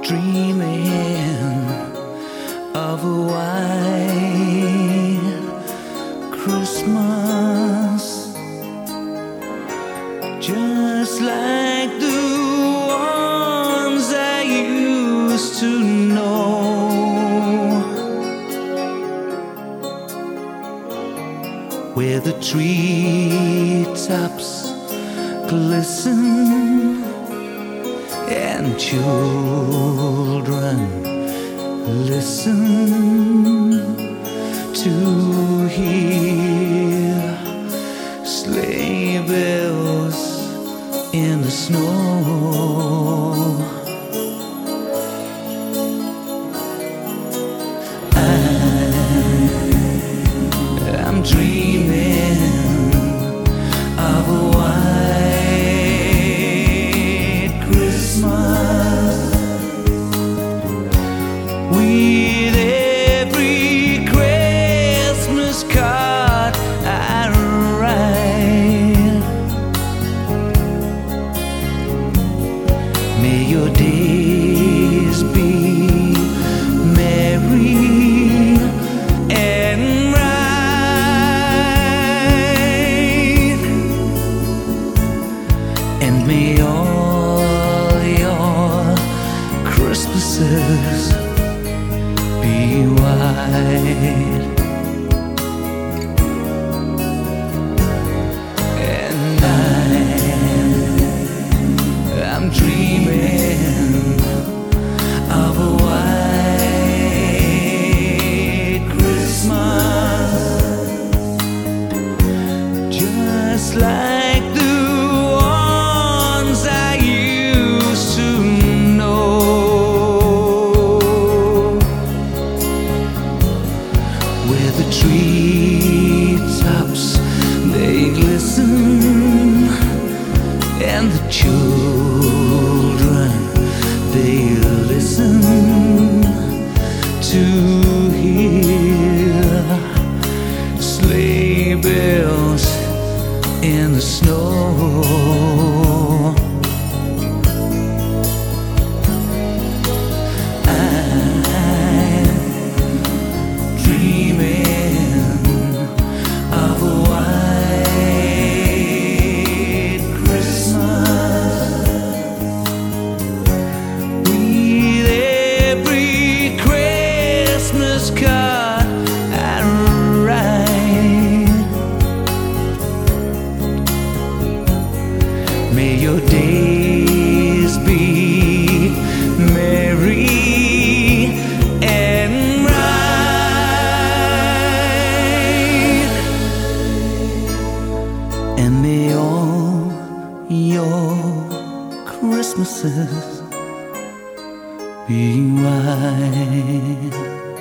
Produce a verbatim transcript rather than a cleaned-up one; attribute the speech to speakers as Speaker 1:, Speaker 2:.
Speaker 1: dreaming of a white Christmas, just like the ones I used to know, where the treetops glisten and children listen to hear sleigh bells in the snow. I, I'm dreaming of a white Christmas, with every Christmas card I write. May your days be merry and bright, and may all your Christmases be white. And I, I'm dreaming of a white Christmas, just like the ones I used to know, where the treetops they glisten and the children they listen to hear sleigh bells in the snow. Card I write. May your days be merry and bright, and may all your Christmases be white.